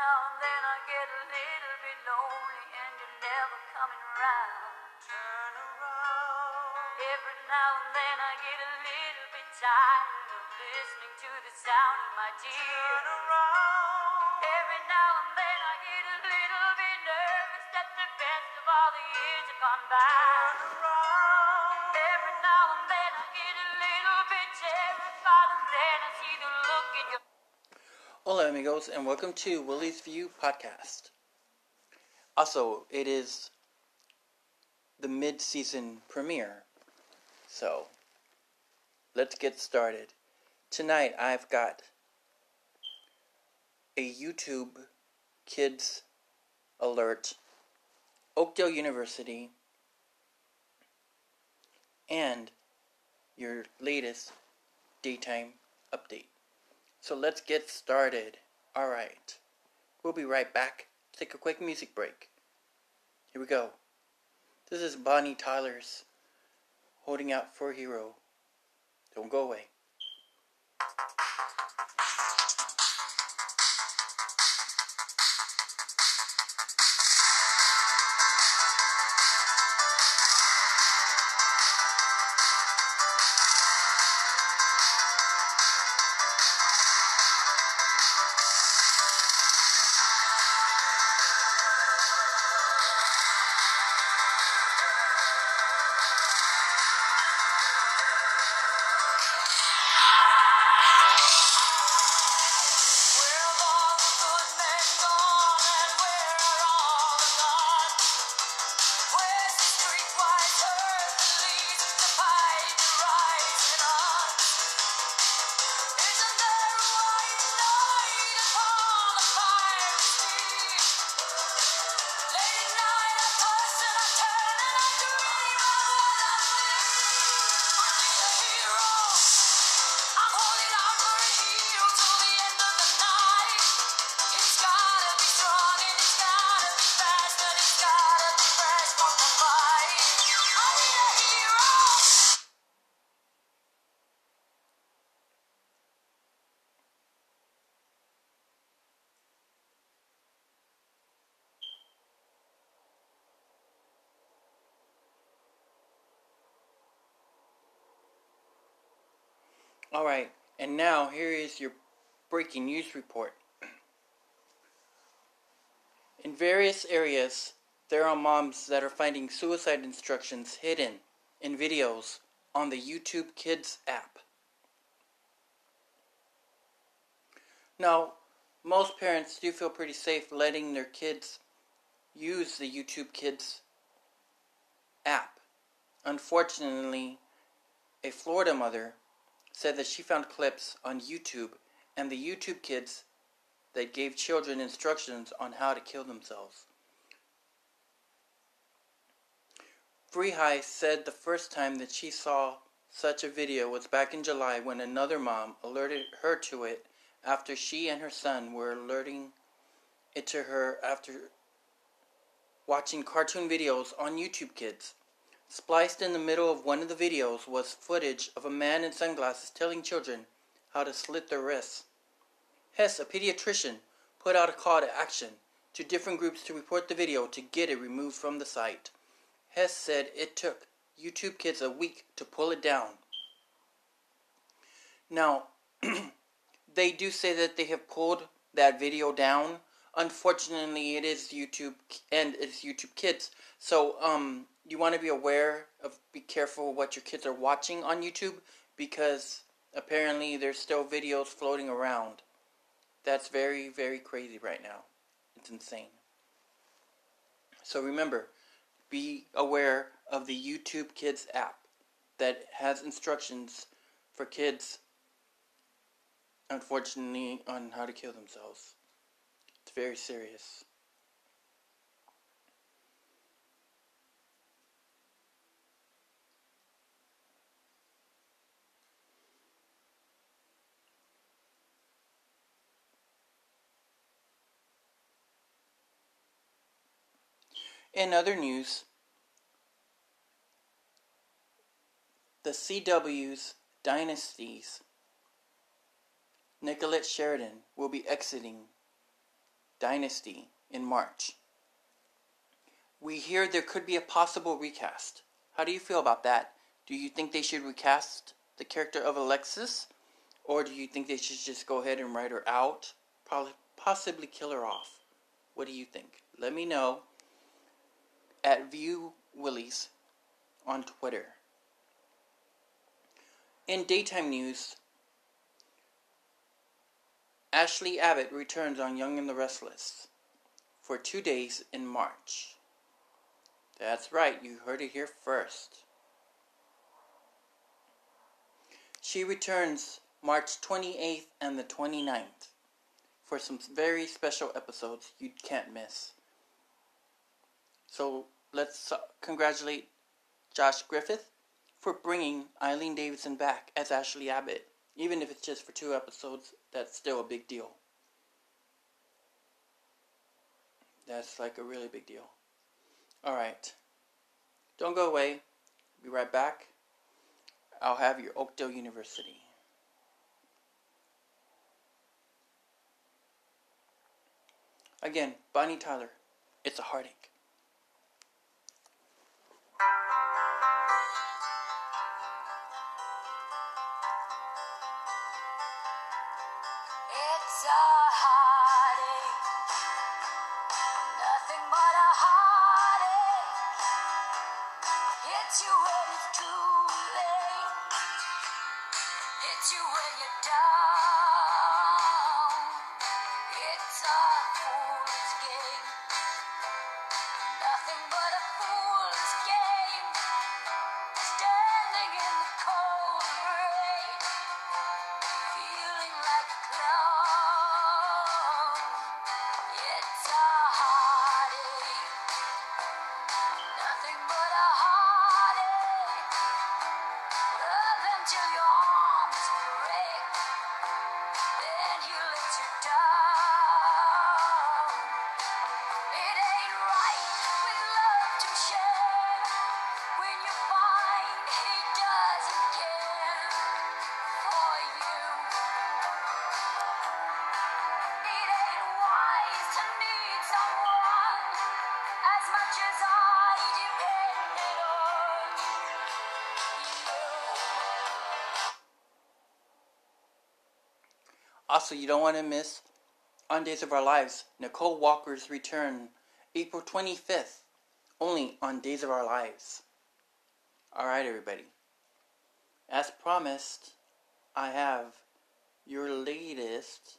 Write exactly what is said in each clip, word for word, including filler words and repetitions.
now and then I get a little bit lonely and you're never coming round. Turn around. Every now and then I get a little bit tired of listening to the sound of my tears. Turn around. Every now and then I get a little bit nervous that the best of all the years have gone by. Turn around. Every now and then I get a little bit terrified and then I see the look in your... Hola amigos, and welcome to Willie's View Podcast. Also, it is the mid-season premiere, so let's get started. Tonight I've got a YouTube Kids Alert, Oakdale University, and your latest daytime update. So let's get started. Alright, we'll be right back. Take a quick music break. Here we go. This is Bonnie Tyler's Holding Out for a Hero. Don't go away. Alright, and now here is your breaking news report. In various areas, there are moms that are finding suicide instructions hidden in videos on the YouTube Kids app. Now, most parents do feel pretty safe letting their kids use the YouTube Kids app. Unfortunately, a Florida mother said that she found clips on YouTube and the YouTube Kids that gave children instructions on how to kill themselves. Free High said the first time that she saw such a video was back in July when another mom alerted her to it after she and her son were alerting it to her after watching cartoon videos on YouTube Kids. Spliced in the middle of one of the videos was footage of a man in sunglasses telling children how to slit their wrists. Hess, a pediatrician, put out a call to action to different groups to report the video to get it removed from the site. Hess said it took YouTube Kids a week to pull it down. Now, they do say that they have pulled that video down. Unfortunately, it is YouTube and it's YouTube Kids. So, um, you want to be aware of, be careful what your kids are watching on YouTube because apparently there's still videos floating around. That's very, very crazy right now. It's insane. So remember, be aware of the YouTube Kids app that has instructions for kids, unfortunately, on how to kill themselves. It's very serious. In other news, the C W's Dynasties, Nicolette Sheridan will be exiting Dynasty in March. We hear there could be a possible recast. How do you feel about that? Do you think they should recast the character of Alexis? Or do you think they should just go ahead and write her out? Probably, possibly kill her off. What do you think? Let me know at View Willies on Twitter. In daytime news, Ashley Abbott returns on Young and the Restless for two days in March. That's right, you heard it here first. She returns March twenty-eighth and the twenty-ninth for some very special episodes you can't miss. So let's uh, congratulate Josh Griffith for bringing Eileen Davidson back as Ashley Abbott. Even if it's just for two episodes, that's still a big deal. That's like a really big deal. Alright. Don't go away. Be right back. I'll have your Oakdale University. Again, Bonnie Tyler. It's a heartache. It's a heartache, nothing but a heartache. Hits you when it's too late, hits you when you're down. It's a fool's game, nothing but a fool's game. Standing in the cold rain, feeling like a clown. It's a heartache, nothing but a heartache. Love until your arms break, then he lets you down. It ain't right with love to share when you find he doesn't care for you. It ain't wise to need someone as much as I depended on you. Also, you don't want to miss On Days of Our Lives, Nicole Walker's return, April twenty-fifth, only on Days of Our Lives. Alright, everybody. As promised, I have your latest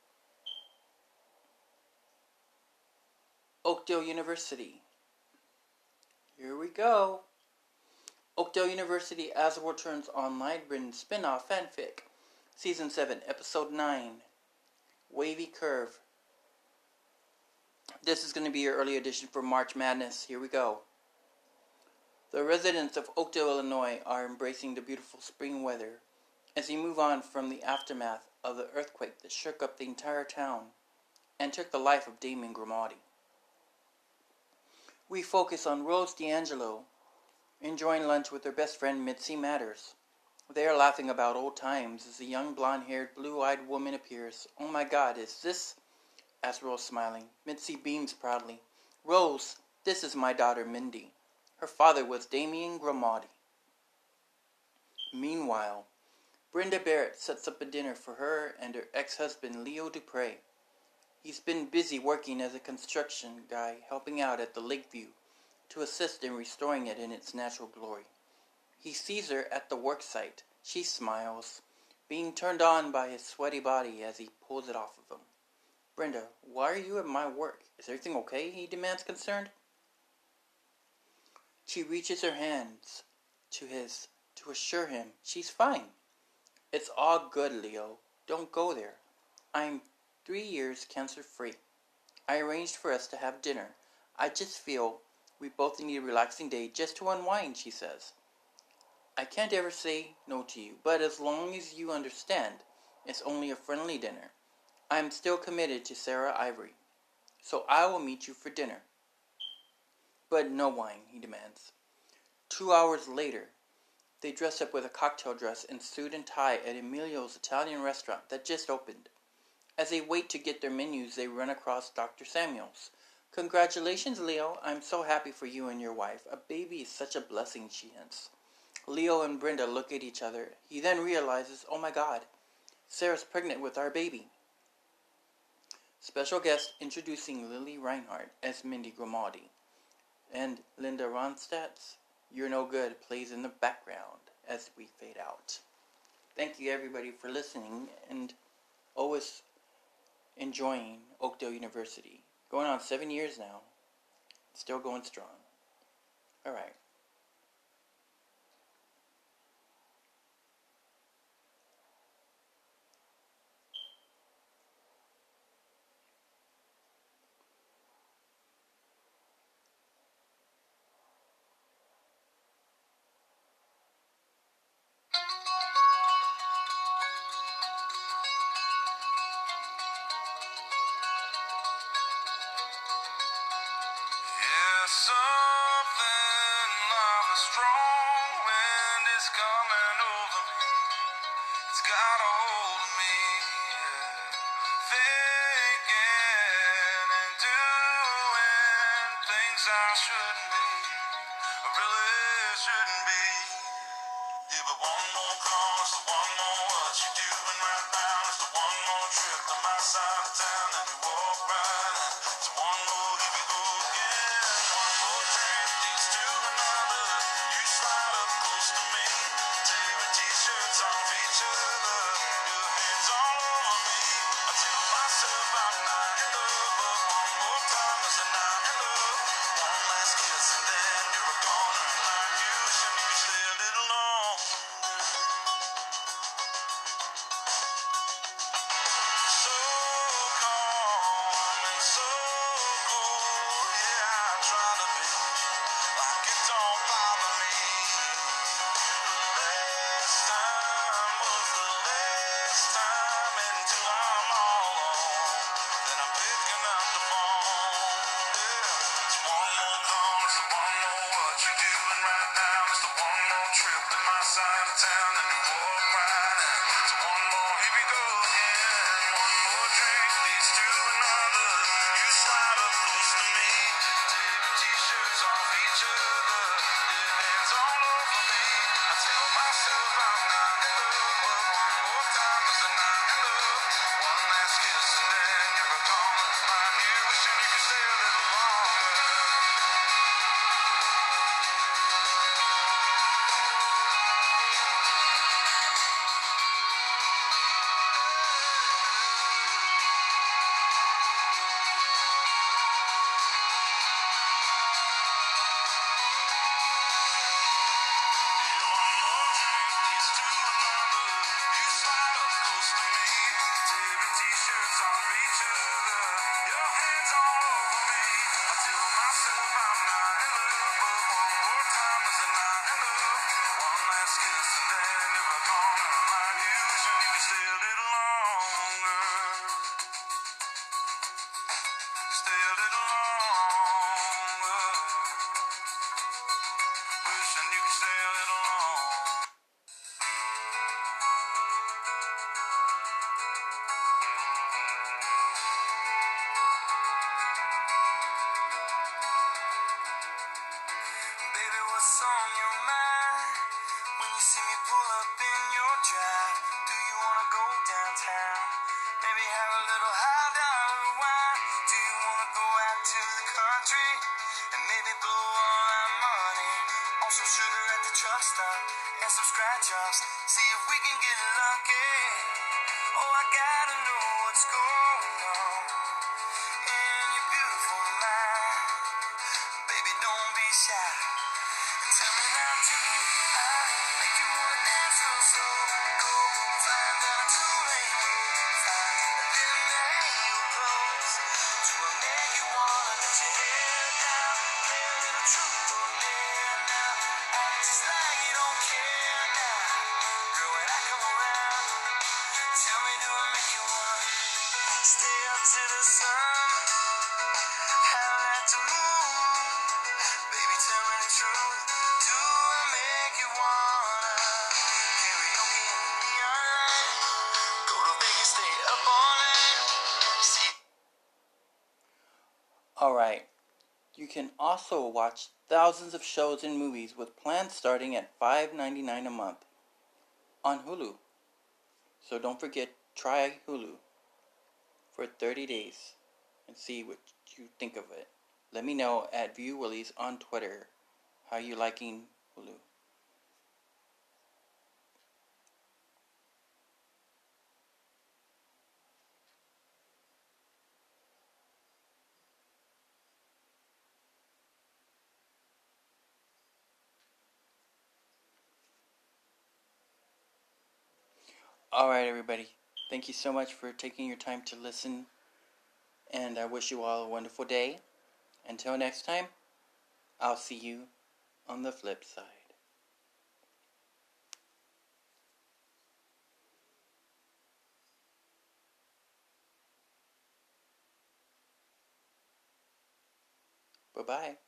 Oakdale University. Here we go. Oakdale University As the World Turns Online written spin-off fanfic. Season seven, Episode nine. Wavy Curve. This is going to be your early edition for March Madness. Here we go. The residents of Oakdale, Illinois are embracing the beautiful spring weather as they move on from the aftermath of the earthquake that shook up the entire town and took the life of Damon Grimaldi. We focus on Rose D'Angelo enjoying lunch with her best friend Mitzi Matters. They are laughing about old times as a young blonde-haired, blue-eyed woman appears. "Oh my God, is this?" asks Rose, smiling. Mitzi beams proudly. "Rose, this is my daughter Mindy. Her father was Damien Grimaldi." Meanwhile, Brenda Barrett sets up a dinner for her and her ex-husband Leo Dupre. He's been busy working as a construction guy, helping out at the Lakeview to assist in restoring it in its natural glory. He sees her at the work site. She smiles, being turned on by his sweaty body as he pulls it off of him. "Brenda, why are you at my work? Is everything okay?" he demands, concerned. She reaches her hands to his to assure him she's fine. "It's all good, Leo. Don't go there. I'm three years cancer-free. I arranged for us to have dinner. I just feel we both need a relaxing day just to unwind," she says. "I can't ever say no to you, but as long as you understand it's only a friendly dinner, I'm still committed to Sarah Ivory. So I will meet you for dinner." "But no wine," he demands. Two hours later, they dress up with a cocktail dress and suit and tie at Emilio's Italian restaurant that just opened. As they wait to get their menus, they run across Doctor Samuels. "Congratulations, Leo. I'm so happy for you and your wife. A baby is such a blessing," she hints. Leo and Brenda look at each other. He then realizes, "Oh my God, Sarah's pregnant with our baby." Special guest introducing Lily Reinhardt as Mindy Grimaldi. And Linda Ronstadt's "You're No Good" plays in the background as we fade out. Thank you everybody for listening and always enjoying Oakdale University. Going on seven years now. Still going strong. Alright. Something like a strong wind is coming over me. It's got a hold of me. Thinking and doing things I shouldn't be. I really shouldn't be. Yeah, but one more call is the one more what you doing right now. It's the one more trip to my side of town and you walk right in. It's one more here we go again. One more drink leads to another. You slide up close to me, tearing t-shirts off each other. Your hands all over me. I tell myself I'm not in love, but one more time is a not in love. One last kiss and then you're gone. Like you should you stay a little longer. So calm and so cool, yeah, I try to be like it don't bother me. The last time was the last time until I'm all alone. Then I'm picking up the phone. Yeah, it's one more call, it's the one more what you doing right now. It's the one more trip to my side of town and you walk right in. It's one more, here we go again. One more drink leads to another. You slide up close to me, taking t-shirts off each other. Your hands all over me. I tell myself I'm not in love, but one more time is a not in love. One last kiss and then you're gone. Like you wishing you could stay a little longer. Stay a little longer. Wishing you could stay a little longer. Baby, what's on your mind? When you see me pull up in your drive, do you wanna go downtown? Maybe have a little high dollar wine. Do you wanna go out to the country and maybe blow all our money on some sugar at the truck stop and some scratch offs? See if we can get lucky. Oh, I gotta know what's going on in your beautiful mind. Baby, don't be shy. Tell me now, do I make you wanna dance real slow? Go flying down a two-lane road, find a little hang your clothes. Do I make you wanna let your hair down, play a little truth or dare now? Act just like you don't care now. Girl, when I come around, tell me, do I make you wanna stay up to the sun? Howl at the moon. Baby, tell me the truth. Do I make you wanna karaoke in the neon light? Go to Vegas, stay up all night. Alright, you can also watch thousands of shows and movies with plans starting at five dollars and ninety-nine cents a month on Hulu. So don't forget, try Hulu for thirty days and see what you think of it. Let me know at ViewWillies on Twitter how you liking Hulu. Alright, everybody. Thank you so much for taking your time to listen. And I wish you all a wonderful day. Until next time, I'll see you on the flip side. Bye-bye.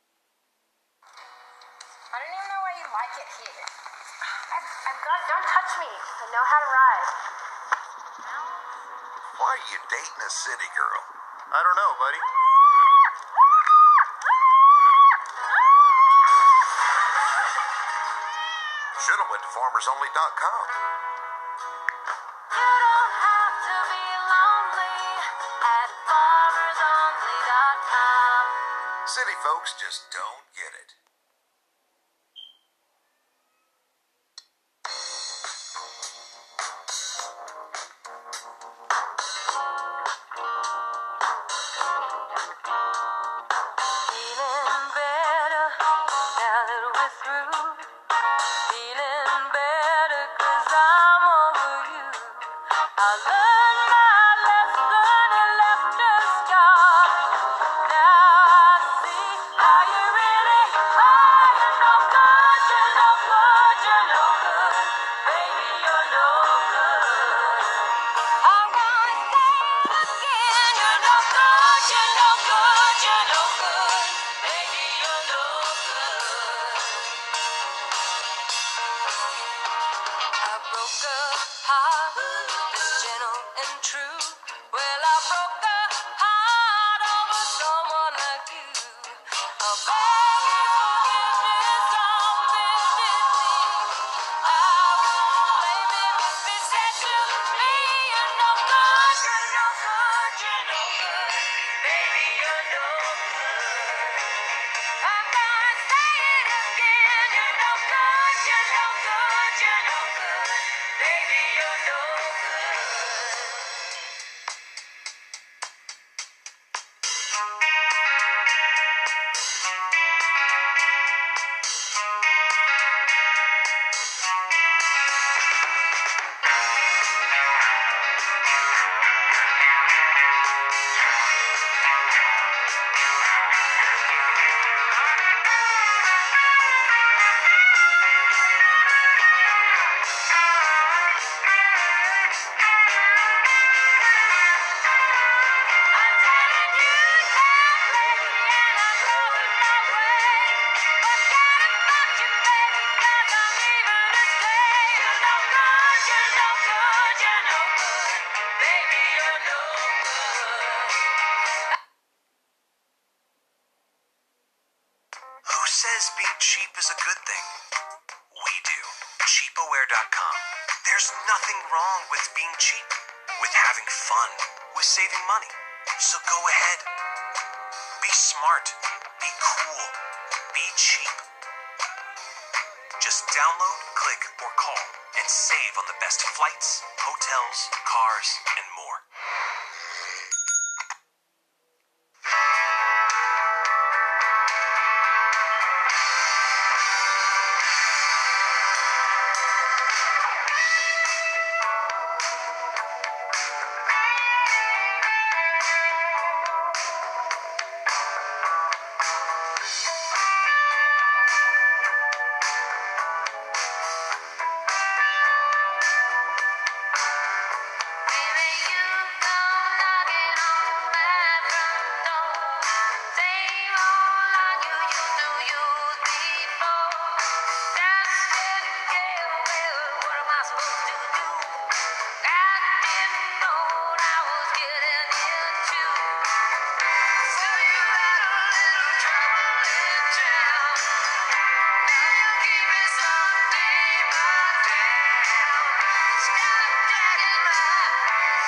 I don't even know why you like it here. I've, I've got, don't touch me. I know how to ride. Why are you dating a city girl? I don't know, buddy. Should have went to farmers only dot com. You don't have to be lonely at farmers only dot com. City folks just don't get it. Feeling better now that we're through. Feeling better 'cause I'm over you. I learned my lesson and left a scar. Now I see how you really are. You're no good, you're no good, you're no good. Baby, you're no good. I'm gonna say it again. You're no good, you're no good, you're no good. Baby, you're no good. I broke a heart that's gentle and true. Well, I broke the heart over someone like you. I'll beg your forgiveness on bended knee. I won't blame it if it's said to me. You're no good, you're no good, you're no good. Baby, you're no good. I'm gonna say it again. You're no good, you're no good, you're no good. Baby, you're no good. I'm telling you that, baby, and I'm going my way. Forget about you, baby, 'cause I'm leaving to stay. You're no good, you're no good, you're no good. Baby, you're no good. Who says being cheap is a good thing? We do. Cheapaware dot com. There's nothing wrong with being cheap, with having fun, with saving money. So go ahead. Be smart. Be cool. Be cheap. Just download, click, or call and save on the best flights, hotels, cars, and more. Baby,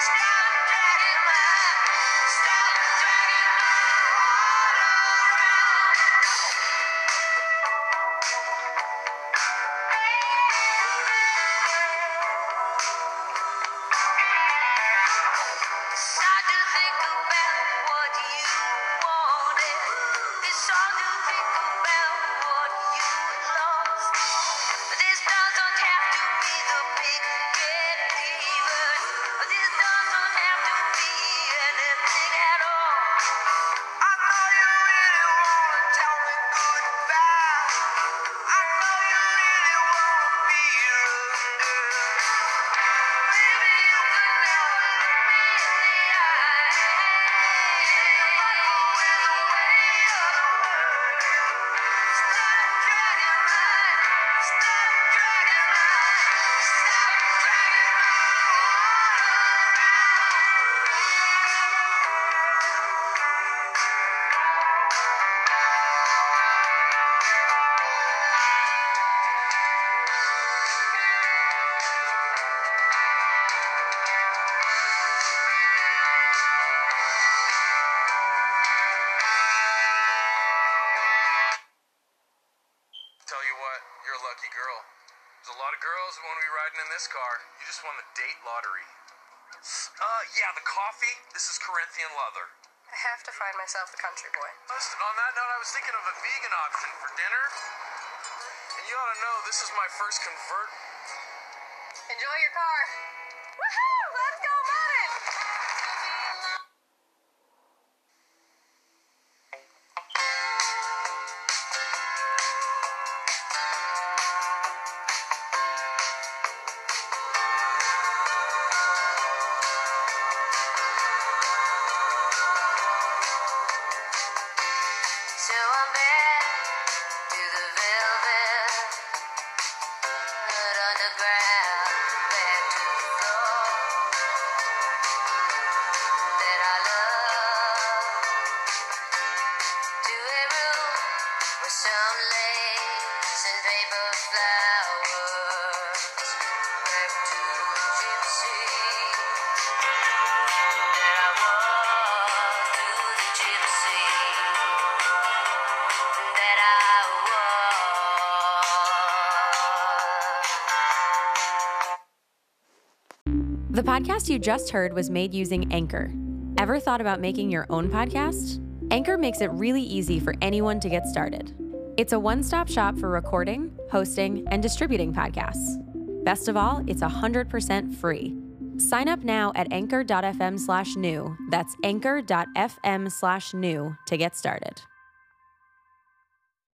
Tell you what, you're a lucky girl. There's a lot of girls who want to be riding in this car. You just won the date lottery. Uh, yeah, the coffee. This is Corinthian leather. I have to find myself a country boy. Just on that note, I was thinking of a vegan option for dinner. And you ought to know, this is my first convert. Enjoy your car. Woohoo! Let's go, Muppet! So I'm back to the velvet underground, back to the floor that I love, to a room with some lace and paper flowers, back to the gypsy that I was, to the gypsy that I was. The podcast you just heard was made using Anchor. Ever thought about making your own podcast? Anchor makes it really easy for anyone to get started. It's a one-stop shop for recording, hosting, and distributing podcasts. Best of all, it's one hundred percent free. Sign up now at anchor.fm slash new. That's anchor.fm slash new to get started.